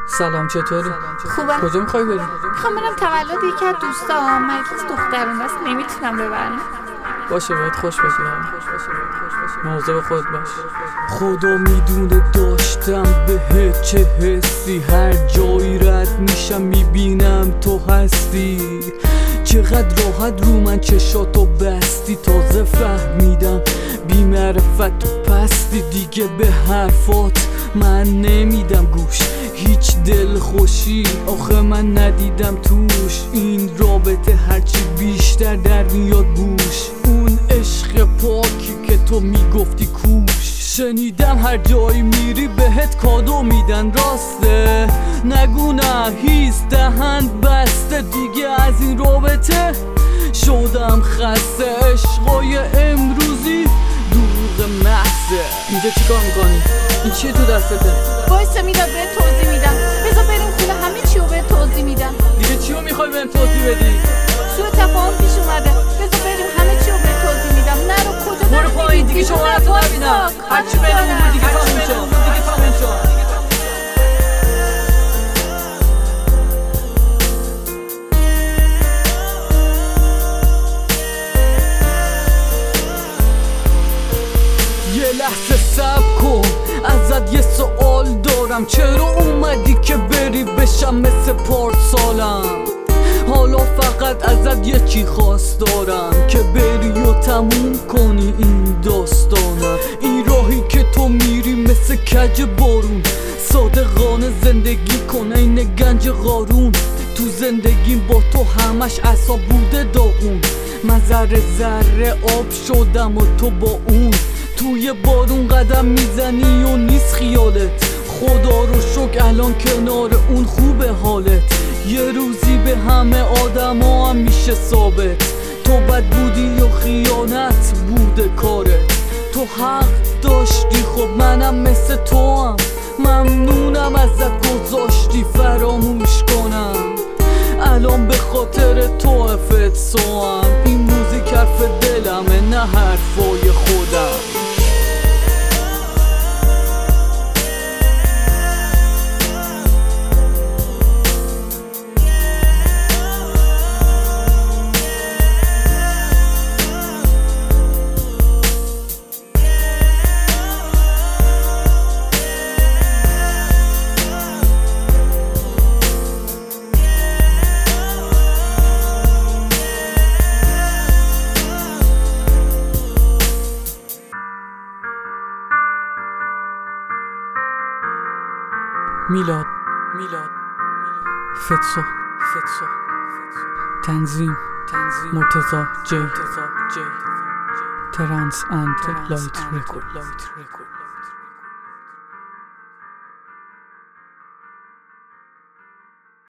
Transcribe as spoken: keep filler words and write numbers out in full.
سلام، چطوری؟ خوبه. کجا میخوای بریم؟ میخوام برم تولد یکی از دوستام، مجلس دخترونه است، نمیتونم ببرم. باشه، بهت خوش بگذره. مواظب خودت باش. خدا میدونه داشتم بهت چه حسی، هر جایی رد میشم میبینم تو هستی. چقدر راحت رو من چشاتو بستی، تازه فهمیدم بی معرفت و پستی. دیگه به حرفات من نمیدم گوش، هیچ دل خوشی آخه من ندیدم توش. این رابطه هرچی بیشتر در میاد بوش، اون عشق پاکی که تو میگفتی کوش. شنیدم هر جایی میری بهت کادو میدن، راسته؟ نگو نه، هیز دهن بسته. دیگه از این رابطه شدم خسته، عشقای امروزی دروغ محضه. اینجا چیکار میکنی؟ این چیه تو دستته؟ وایسا میداد بهت توضیح میدم، بذار بریم خونه همه چیو بهت توضیح میدم. دیگه چیو میخوای بهم توضیح بدی؟ سوء تفاهم پیش اومده، بذار بریم همه چیو بهت توضیح میدم. نرو کجا برو پایین، دیگه شماره‌تو نبینم. هرچی بگم بود دیگه تموم شد، دیگه تموم شد. یه لحظه صبر کن، ازت یه سوال دارم. چرا اومدی که بری بشم مثل پارسالم؟ حالا فقط ازت یه چی خواست دارم، که بری و تموم کنی این داستانم. این راهی که تو میری مثل کج بارون، صادقانه زندگی کن این گنج قارون. تو زندگیم با تو همش عصا بوده داغون، من ذره ذره آب شدم و تو با اون. توی بارون قدم میزنی و نیست خیالت، خدا رو شکر الان کنار اون خوبه حالت. یه روزی به همه آدم ها هم میشه ثابت، تو بد بودی یا خیانت بوده کارت. تو حق داشتی، خب منم مثل تو هم، ممنونم ازت گذاشتی فراموش کنم. الان به خاطر تو افت سوام، این موزیک حرف دلمه نه حرفای خودم. میلاد میلاد فتسو فتسو تنظیم تنظیم مرتضی جی ترانس اند لایت رکورد.